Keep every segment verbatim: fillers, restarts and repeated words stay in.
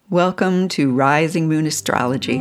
Welcome to Rising Moon Astrology.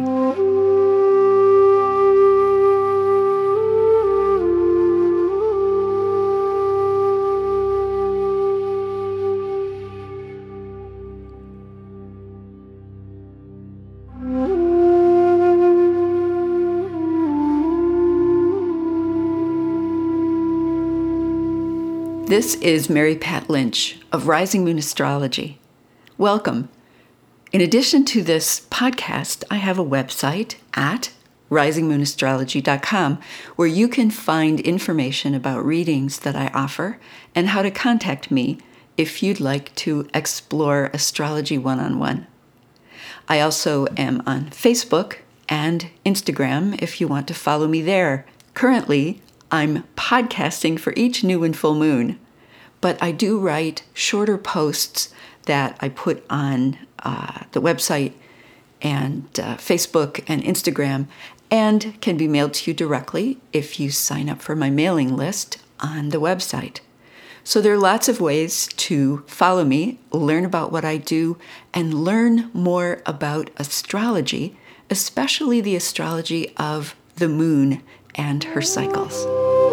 This is Mary Pat Lynch of Rising Moon Astrology. Welcome. In addition to this podcast, I have a website at rising moon astrology dot com where you can find information about readings that I offer and how to contact me if you'd like to explore astrology one-on-one. I also am on Facebook and Instagram if you want to follow me there. Currently, I'm podcasting for each new and full moon, but I do write shorter posts that I put on uh, the website and uh, Facebook and Instagram, and can be mailed to you directly if you sign up for my mailing list on the website. So there are lots of ways to follow me, learn about what I do, and learn more about astrology, especially the astrology of the moon and her cycles.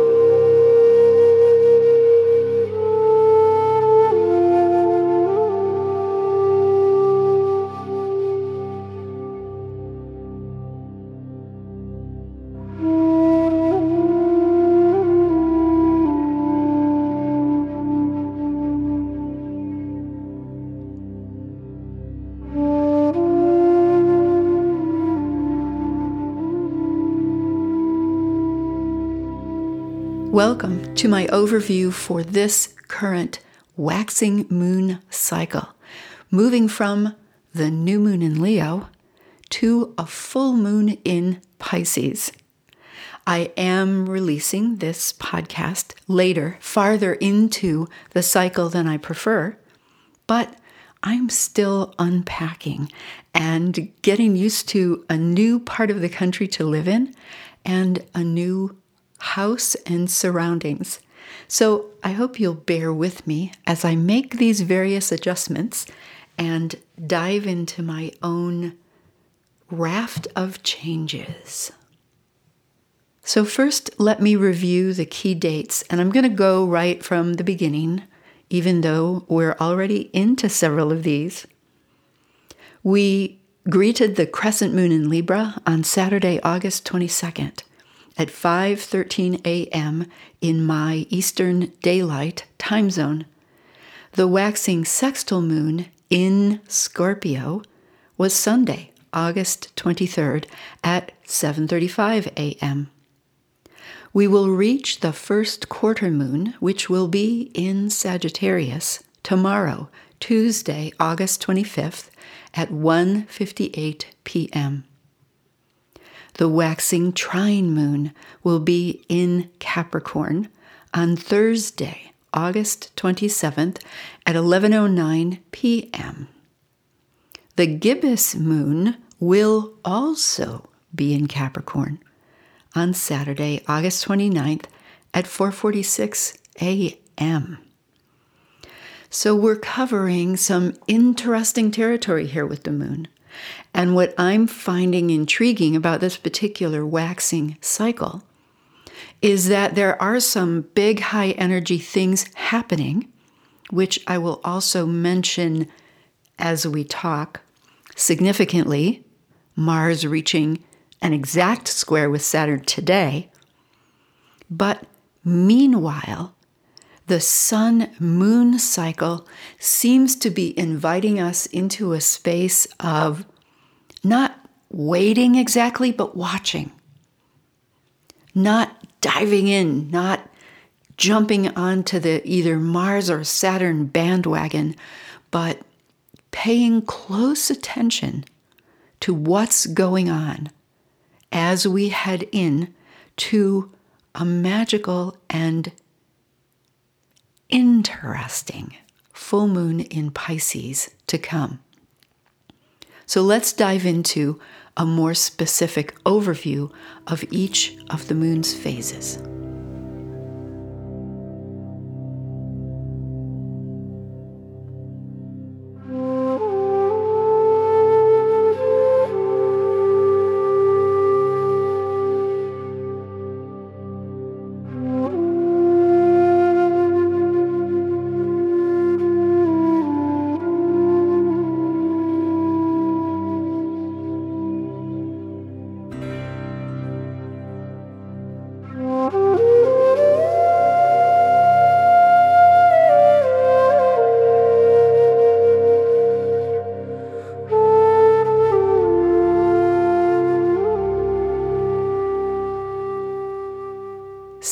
Welcome to my overview for this current waxing moon cycle, moving from the new moon in Leo to a full moon in Pisces. I am releasing this podcast later, farther into the cycle than I prefer, but I'm still unpacking and getting used to a new part of the country to live in and a new house and surroundings. So I hope you'll bear with me as I make these various adjustments and dive into my own raft of changes. So first, let me review the key dates, and I'm going to go right from the beginning, even though we're already into several of these. We greeted the crescent moon in Libra on Saturday, August twenty-second. At five thirteen a.m. in my Eastern Daylight time zone. The waxing sextile moon in Scorpio was Sunday, August twenty-third at seven thirty-five a.m. We will reach the first quarter moon, which will be in Sagittarius, tomorrow, Tuesday, August twenty-fifth at one fifty-eight p.m. The waxing trine moon will be in Capricorn on Thursday, August twenty-seventh at eleven oh nine p.m. The gibbous moon will also be in Capricorn on Saturday, August twenty-ninth at four forty-six a.m. So we're covering some interesting territory here with the moon. And what I'm finding intriguing about this particular waxing cycle is that there are some big high energy things happening, which I will also mention as we talk. Significantly, Mars reaching an exact square with Saturn today. But meanwhile, the sun-moon cycle seems to be inviting us into a space of not waiting exactly, but watching. Not diving in, not jumping onto the either Mars or Saturn bandwagon, but paying close attention to what's going on as we head in to a magical and interesting full moon in Pisces to come. So let's dive into a more specific overview of each of the moon's phases.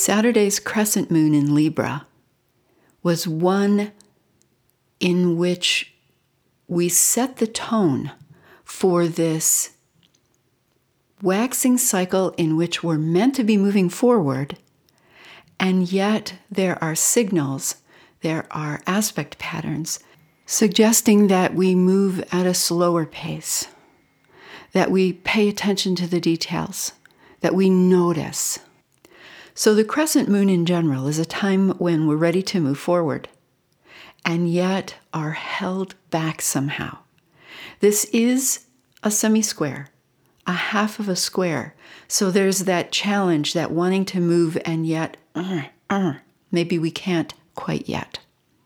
Saturday's crescent moon in Libra was one in which we set the tone for this waxing cycle in which we're meant to be moving forward, and yet there are signals, there are aspect patterns suggesting that we move at a slower pace, that we pay attention to the details, that we notice. So the crescent moon in general is a time when we're ready to move forward, and yet are held back somehow. This is a semi-square, a half of a square. So there's that challenge, that wanting to move, and yet uh, uh, maybe we can't quite yet.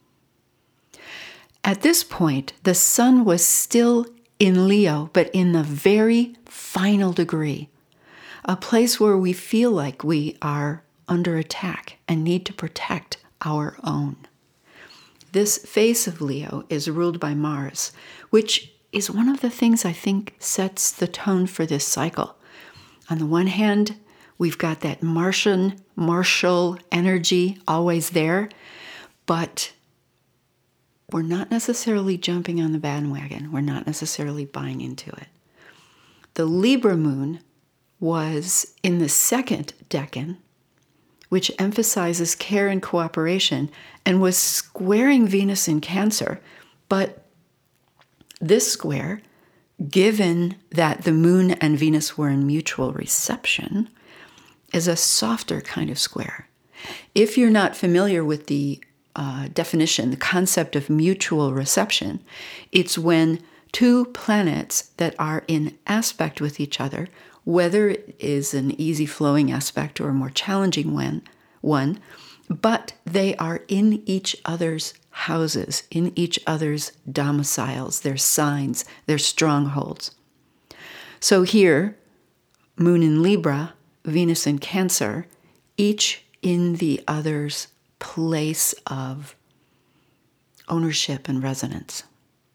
At this point, the sun was still in Leo, but in the very final degree, a place where we feel like we are under attack and need to protect our own. This phase of Leo is ruled by Mars, which is one of the things I think sets the tone for this cycle. On the one hand, we've got that Martian, martial energy always there, but we're not necessarily jumping on the bandwagon. We're not necessarily buying into it. The Libra moon was in the second decan, which emphasizes care and cooperation, and was squaring Venus in Cancer. But this square, given that the moon and Venus were in mutual reception, is a softer kind of square. If you're not familiar with the uh, definition, the concept of mutual reception, it's when two planets that are in aspect with each other, whether it is an easy flowing aspect or a more challenging one, one, but they are in each other's houses, in each other's domiciles, their signs, their strongholds. So here, moon in Libra, Venus in Cancer, each in the other's place of ownership and resonance.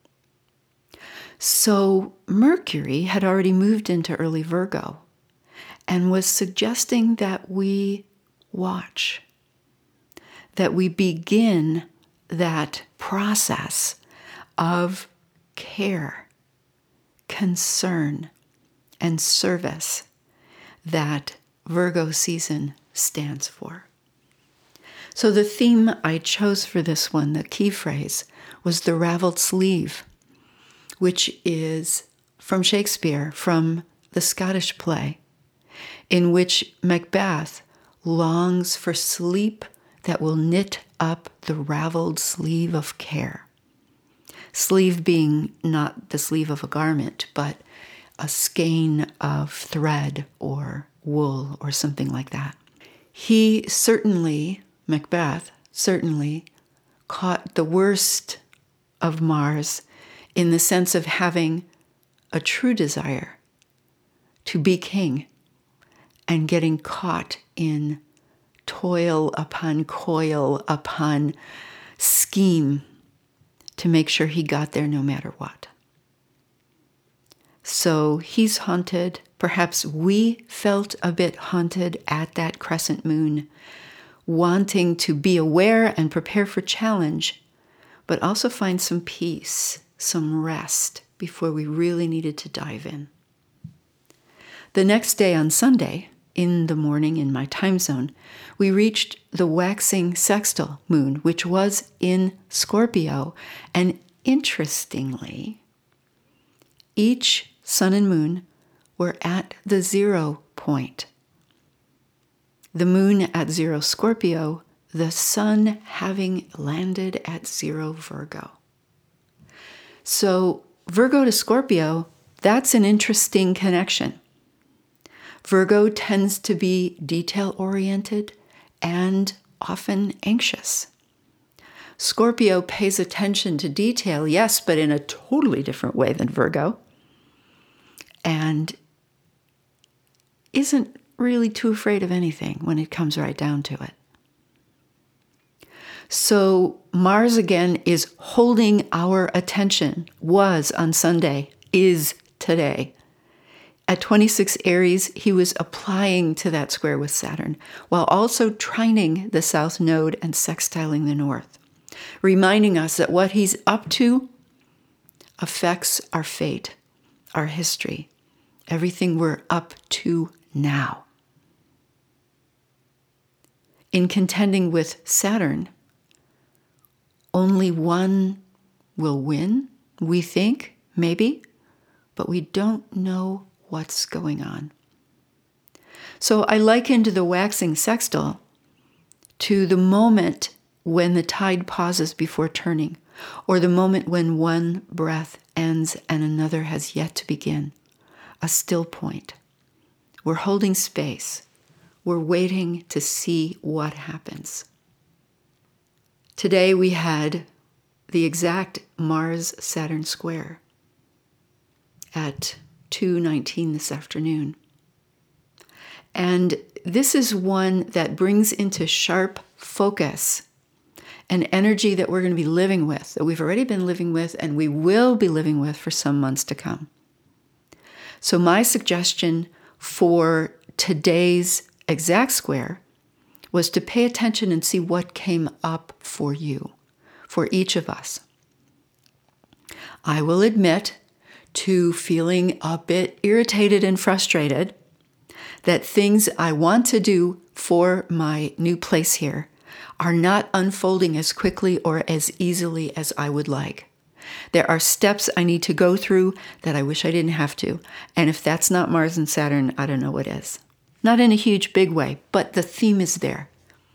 So Mercury had already moved into early Virgo and was suggesting that we watch, that we begin that process of care, concern, and service that Virgo season stands for. So the theme I chose for this one, the key phrase, was the raveled sleeve, which is from Shakespeare, from the Scottish play, in which Macbeth longs for sleep that will knit up the raveled sleeve of care. Sleeve being not the sleeve of a garment, but a skein of thread or wool or something like that. He certainly, Macbeth, certainly caught the worst of Mars in the sense of having a true desire to be king and getting caught in toil upon coil upon scheme to make sure he got there no matter what. So he's haunted. Perhaps we felt a bit haunted at that crescent moon, wanting to be aware and prepare for challenge, but also find some peace, some rest before we really needed to dive in. The next day on Sunday, in the morning in my time zone, we reached the waxing sextile moon, which was in Scorpio. And interestingly, each sun and moon were at the zero point. The moon at zero Scorpio, the sun having landed at zero Virgo. So Virgo to Scorpio, that's an interesting connection. Virgo tends to be detail-oriented and often anxious. Scorpio pays attention to detail, yes, but in a totally different way than Virgo, and isn't really too afraid of anything when it comes right down to it. So Mars again is holding our attention, was on Sunday, is today, At twenty-six Aries, he was applying to that square with Saturn, while also trining the South Node and sextiling the North, reminding us that what he's up to affects our fate, our history, everything we're up to now. In contending with Saturn, only one will win, we think, maybe, but we don't know what's going on. So I likened the waxing sextile to the moment when the tide pauses before turning, or the moment when one breath ends and another has yet to begin, a still point. We're holding space. We're waiting to see what happens. Today we had the exact Mars-Saturn square at two nineteen this afternoon. And this is one that brings into sharp focus an energy that we're going to be living with, that we've already been living with, and we will be living with for some months to come. So my suggestion for today's exact square was to pay attention and see what came up for you, for each of us. I will admit to feeling a bit irritated and frustrated that things I want to do for my new place here are not unfolding as quickly or as easily as I would like. There are steps I need to go through that I wish I didn't have to. And if that's not Mars and Saturn, I don't know what is. Not in a huge, big way, but the theme is there.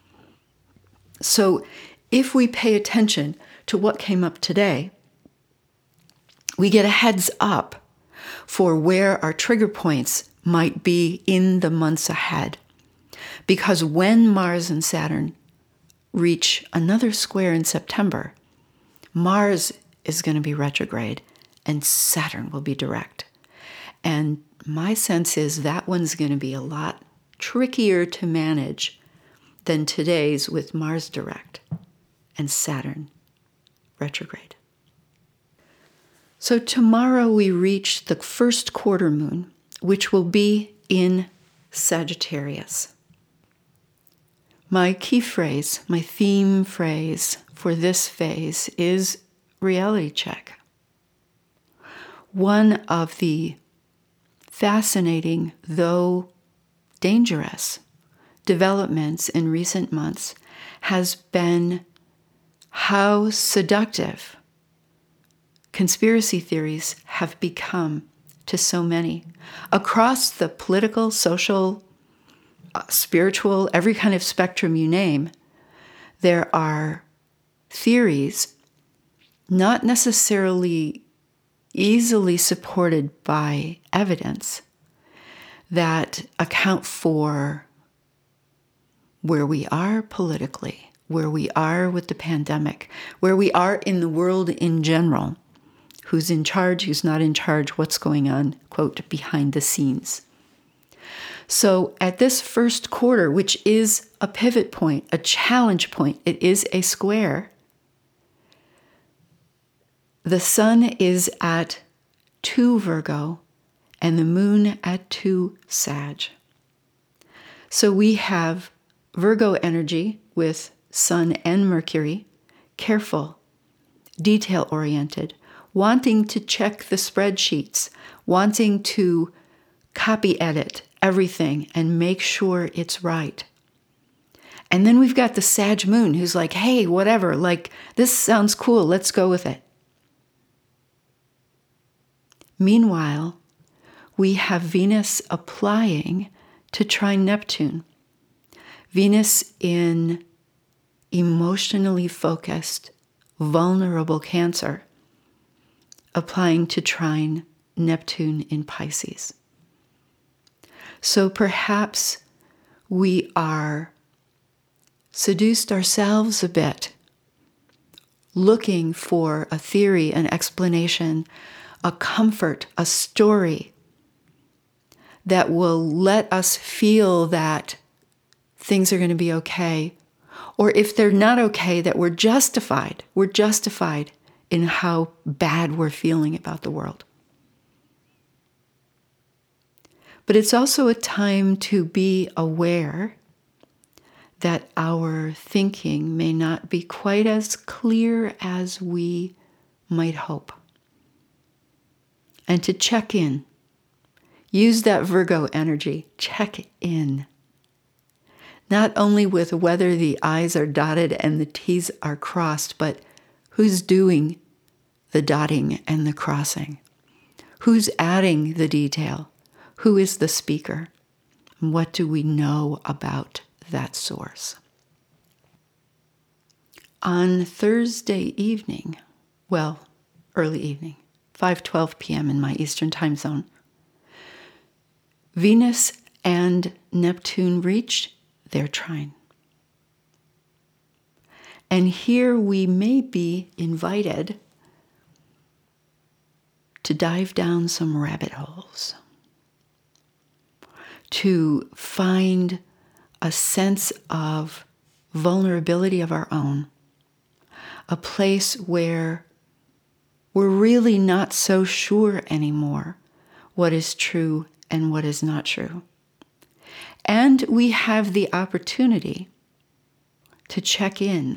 So if we pay attention to what came up today, we get a heads up for where our trigger points might be in the months ahead. Because when Mars and Saturn reach another square in September, Mars is going to be retrograde and Saturn will be direct. And my sense is that one's going to be a lot trickier to manage than today's with Mars direct and Saturn retrograde. So tomorrow we reach the first quarter moon, which will be in Sagittarius. My key phrase, my theme phrase for this phase is reality check. One of the fascinating, though dangerous, developments in recent months has been how seductive conspiracy theories have become to so many across the political, social, uh, spiritual, every kind of spectrum you name. There are theories not necessarily easily supported by evidence that account for where we are politically, where we are with the pandemic, where we are in the world in general, who's in charge, who's not in charge, what's going on, quote, behind the scenes. So at this first quarter, which is a pivot point, a challenge point, it is a square, the sun is at two Virgo and the moon at two Sag. So we have Virgo energy with Sun and Mercury, careful, detail-oriented, wanting to check the spreadsheets, wanting to copy edit everything and make sure it's right. And then we've got the Sag moon who's like, hey, whatever, like, this sounds cool, let's go with it. Meanwhile, we have Venus applying to trine Neptune. Venus in emotionally focused, vulnerable Cancer, applying to trine Neptune in Pisces. So perhaps we are seduced ourselves a bit, looking for a theory, an explanation, a comfort, a story that will let us feel that things are going to be okay. Or if they're not okay, that we're justified. We're justified in how bad we're feeling about the world. But it's also a time to be aware that our thinking may not be quite as clear as we might hope. And to check in. Use that Virgo energy. Check in. Not only with whether the I's are dotted and the T's are crossed, but who's doing the dotting and the crossing? Who's adding the detail? Who is the speaker? And what do we know about that source? On Thursday evening, well, early evening, five twelve p.m. in my Eastern time zone, Venus and Neptune reached their trine. And here we may be invited to dive down some rabbit holes, to find a sense of vulnerability of our own, a place where we're really not so sure anymore what is true and what is not true. And we have the opportunity to check in,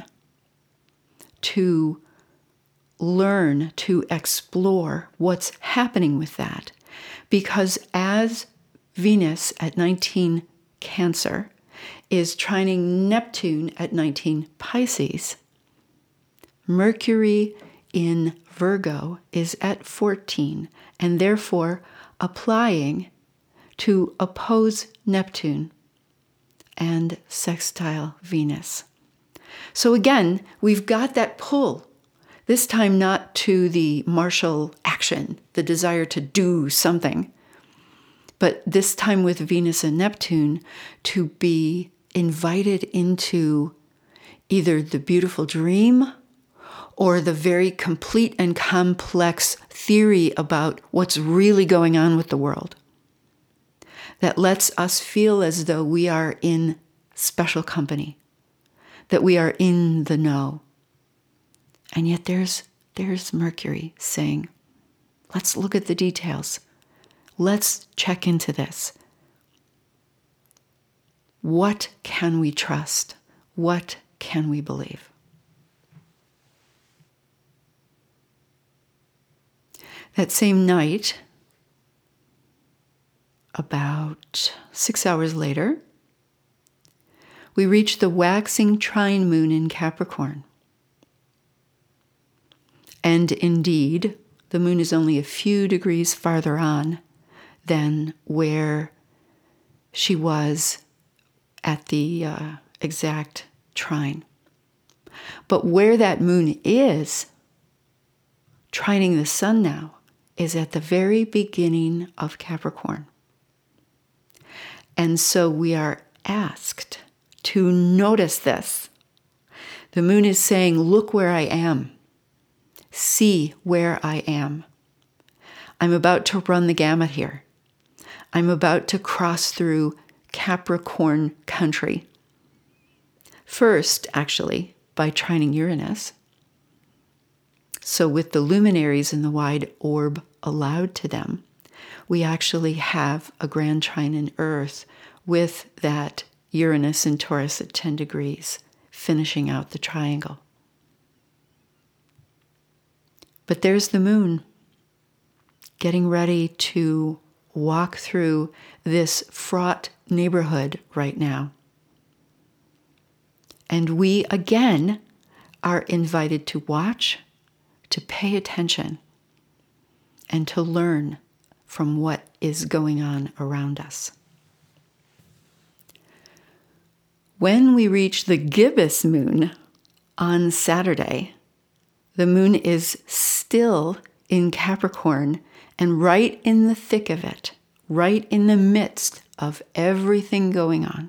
to learn, to explore what's happening with that. Because as Venus at nineteen Cancer is trining Neptune at nineteen Pisces, Mercury in Virgo is at fourteen, and therefore applying to oppose Neptune and sextile Venus. So again, we've got that pull, this time not to the martial action, the desire to do something, but this time with Venus and Neptune to be invited into either the beautiful dream or the very complete and complex theory about what's really going on with the world, that lets us feel as though we are in special company, that we are in the know. And yet there's, there's Mercury saying, let's look at the details. Let's check into this. What can we trust? What can we believe? That same night, about six hours later, we reach the waxing trine moon in Capricorn. And indeed, the moon is only a few degrees farther on than where she was at the uh, exact trine. But where that moon is, trining the sun now, is at the very beginning of Capricorn. And so we are asked to notice this. The moon is saying, look where I am. See where I am. I'm about to run the gamut here. I'm about to cross through Capricorn country. First, actually, by trining Uranus. So with the luminaries in the wide orb allowed to them, we actually have a grand trine in Earth with that Uranus in Taurus at ten degrees, finishing out the triangle. But there's the moon, getting ready to walk through this fraught neighborhood right now. And we, again, are invited to watch, to pay attention, and to learn from what is going on around us. When we reach the gibbous moon on Saturday, the moon is still in Capricorn and right in the thick of it, right in the midst of everything going on.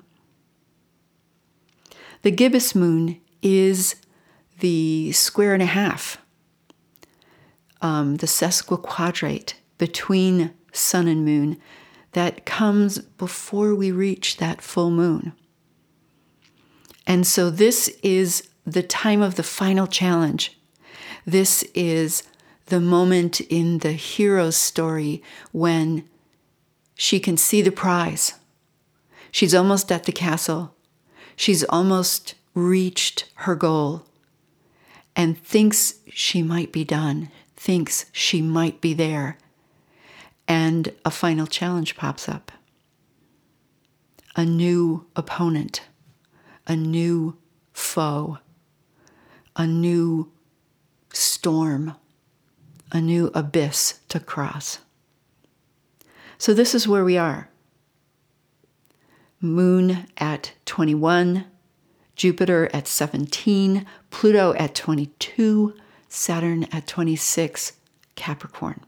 The gibbous moon is the square and a half, um, the sesquiquadrate between sun and moon that comes before we reach that full moon. And so this is the time of the final challenge. This is the moment in the hero's story when she can see the prize. She's almost at the castle. She's almost reached her goal and thinks she might be done, thinks she might be there. And a final challenge pops up. A new opponent, a new foe, a new storm, a new abyss to cross. So this is where we are. Moon at twenty-one, Jupiter at seventeen, Pluto at twenty-two, Saturn at twenty-six, Capricorn.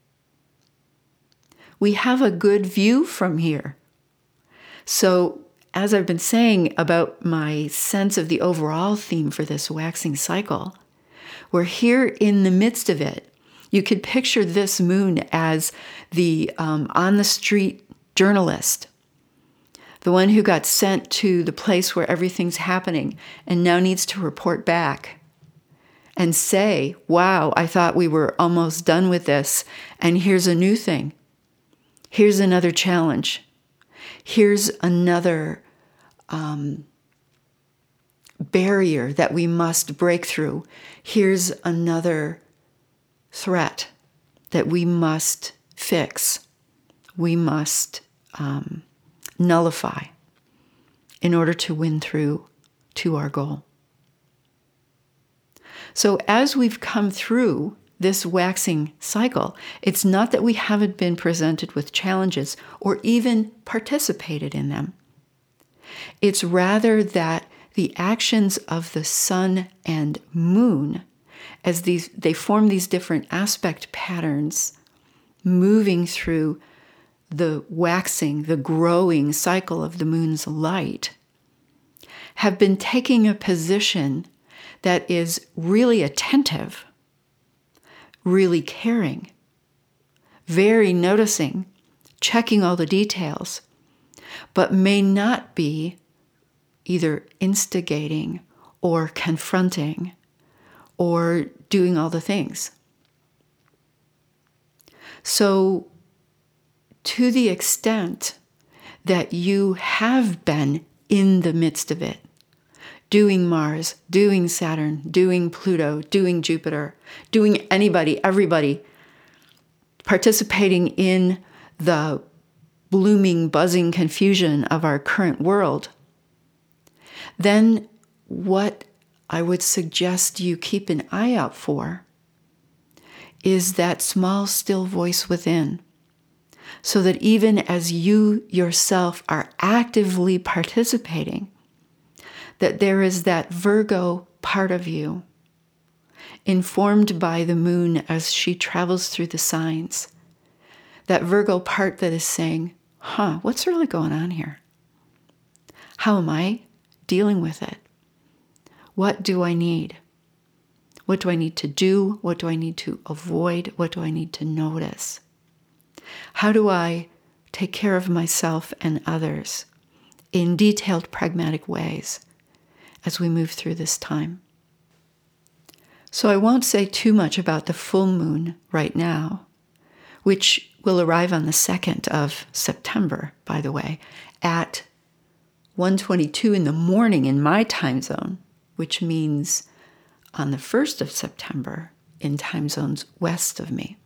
We have a good view from here. So, as I've been saying about my sense of the overall theme for this waxing cycle, we're here in the midst of it. You could picture this moon as the um, on-the-street journalist, the one who got sent to the place where everything's happening and now needs to report back and say, wow, I thought we were almost done with this, and here's a new thing. Here's another challenge. Here's another um, barrier that we must break through. Here's another threat that we must fix. We must um, nullify in order to win through to our goal. So as we've come through this waxing cycle, it's not that we haven't been presented with challenges or even participated in them. It's rather that the actions of the sun and moon, as these they form these different aspect patterns, moving through the waxing, the growing cycle of the moon's light, have been taking a position that is really attentive, really caring, very noticing, checking all the details, but may not be either instigating or confronting or doing all the things. So, to the extent that you have been in the midst of it, doing Mars, doing Saturn, doing Pluto, doing Jupiter, doing anybody, everybody, participating in the blooming, buzzing confusion of our current world, then what I would suggest you keep an eye out for is that small, still voice within, so that even as you yourself are actively participating, that there is that Virgo part of you, informed by the moon as she travels through the signs, that Virgo part that is saying, huh, what's really going on here? How am I dealing with it? What do I need? What do I need to do? What do I need to avoid? What do I need to notice? How do I take care of myself and others in detailed, pragmatic ways as we move through this time? So I won't say too much about the full moon right now, which will arrive on the second of September, by the way, at one twenty-two in the morning in my time zone, which means on the first of September in time zones west of me.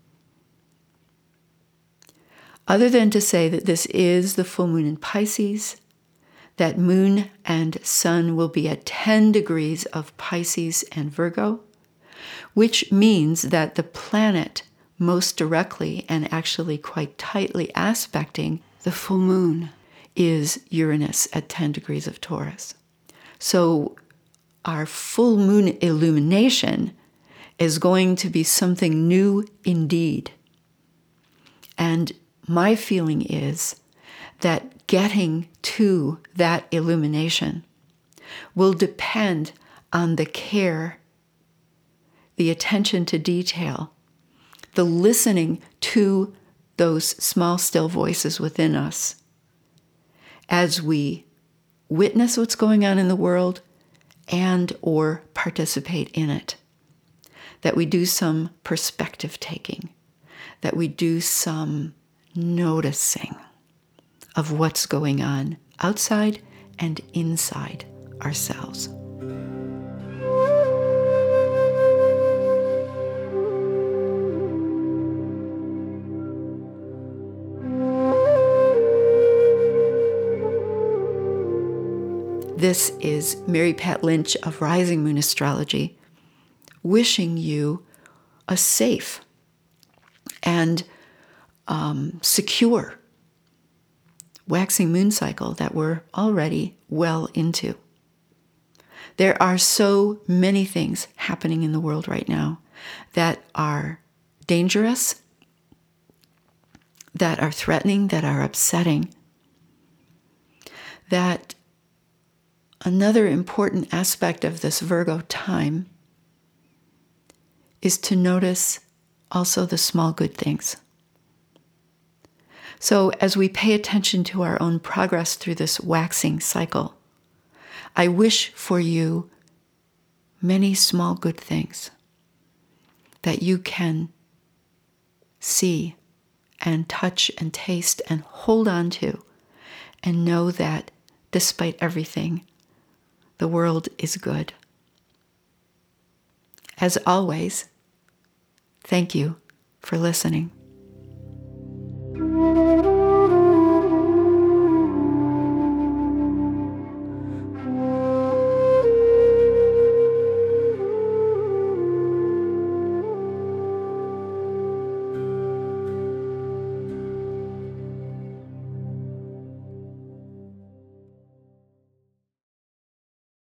Other than to say that this is the full moon in Pisces, that moon and sun will be at ten degrees of Pisces and Virgo, which means that the planet most directly and actually quite tightly aspecting the full moon is Uranus at ten degrees of Taurus. So our full moon illumination is going to be something new indeed. And my feeling is that getting to that illumination will depend on the care, the attention to detail, the listening to those small, still voices within us as we witness what's going on in the world and or participate in it. That we do some perspective taking, that we do some noticing. of what's going on outside and inside ourselves. This is Mary Pat Lynch of Rising Moon Astrology, wishing you a safe and um, secure waxing moon cycle that we're already well into. There are so many things happening in the world right now that are dangerous, that are threatening, that are upsetting, that another important aspect of this Virgo time is to notice also the small good things. So as we pay attention to our own progress through this waxing cycle, I wish for you many small good things that you can see and touch and taste and hold on to, and know that despite everything, the world is good. As always, thank you for listening.